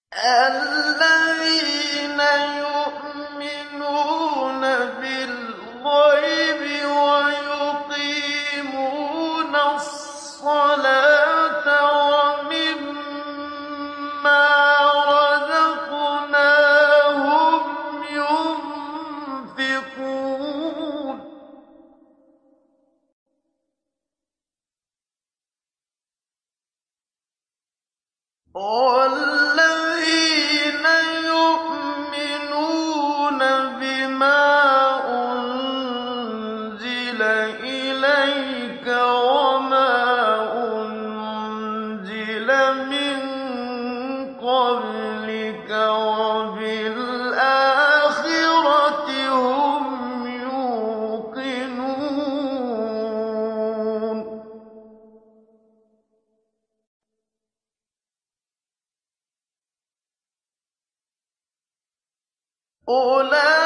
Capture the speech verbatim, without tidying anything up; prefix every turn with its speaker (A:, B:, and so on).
A: الَّذِينَ يُؤْمِنُونَ بِالْغَيْبِ وَيُقِيمُونَ الصَّلَاةَ وَمِمَّا رَزَقْنَاهُمْ يُنفِقُونَ وَالَّذِينَ يُؤْمِنُونَ بِمَا أُنزِلَ إِلَيْكَ وَمَا أُنزِلَ مِن قَبْلِكَ وَبِالْآخِرَةِ هُمْ يُوقِنُونَ أُولَٰئِكَ